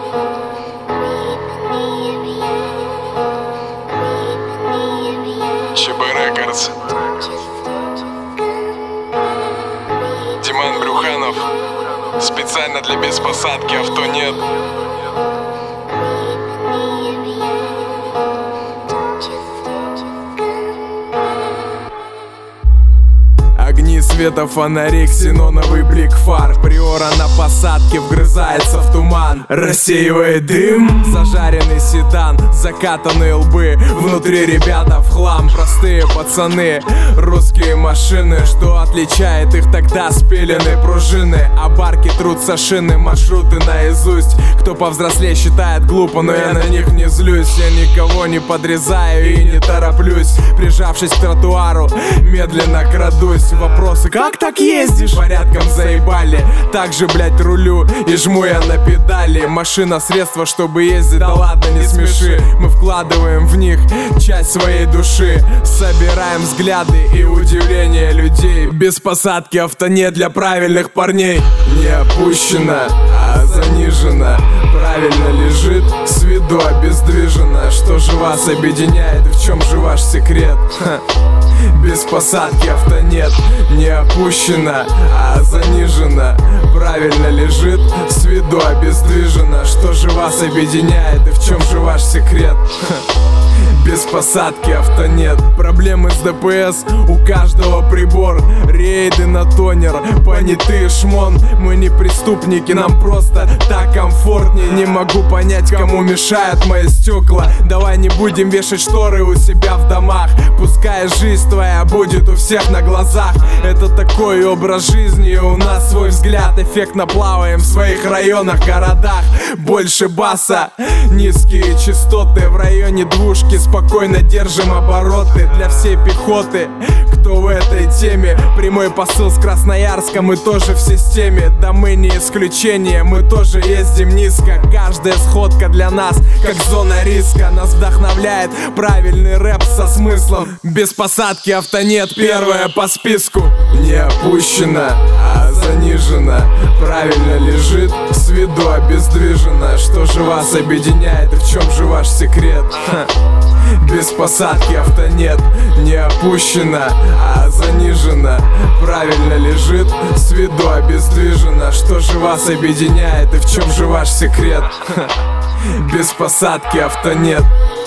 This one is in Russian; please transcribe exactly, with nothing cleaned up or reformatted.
ЧБ Рекордс. Диман Брюханов. Специально для беспосадки авто нет. Огни света фонарей, ксеноновый блик фар. Приора на посадке вгрызается в туман, рассеивает дым. Зажаренный седан, закатанные лбы. Внутри ребята в хлам, простые пацаны. Русские машины, что отличает их тогда? Спиленные пружины, а барки трутся шины. Маршруты наизусть. Кто повзрослее считает глупо, но я на них не злюсь. Я никого не подрезаю и не тороплюсь. Прижавшись к тротуару, медленно крадусь. Вопросы: как так ездишь? Порядком заебали. Так же, блять, рулю и жму я на педали. Машина — средство, чтобы ездить, да ладно, не смеши. Мы вкладываем в них часть своей души. Собираем взгляды и удивление людей. Без посадки авто нет для правильных парней. Не опущено, а занижено. Правильно лежит, с виду обездвижено. Что же вас объединяет и в чем же ваш секрет? Ха. Без посадки авто нет, не опущено, а занижено. Правильно лежит, с виду обездвижено. Что же вас объединяет и в чем же ваш секрет? Без посадки авто нет. Проблемы с ДПС, у каждого прибор. Рейды на тонер, понятые шмон. Мы не преступники, нам просто так комфортнее. Не могу понять, кому мешают мои стекла. Давай не будем вешать шторы у себя в домах. Пускай жизнь твоя будет у всех на глазах. Это такой образ жизни, и у нас свой взгляд. Эффектно плаваем в своих районах, городах. Больше баса, низкие частоты. В районе двушки спокойно держим обороты. Для всей пехоты, кто в этой теме. Прямой посыл с Красноярска, мы тоже в системе. Да мы не исключение, мы тоже ездим низко. Каждая сходка для нас как зона риска. Нас вдохновляет правильный рэп со смыслом. Без посадки авто нет, первое по списку. Не опущено, а занижено. Правильно лежит, с виду обездвижено. Что же вас объединяет и в чем же ваш секрет? Ха. Без посадки авто нет, не опущено, а занижено. Правильно лежит, с виду обездвижено. Что же вас объединяет и в чем же ваш секрет? Ха. Без посадки авто нет.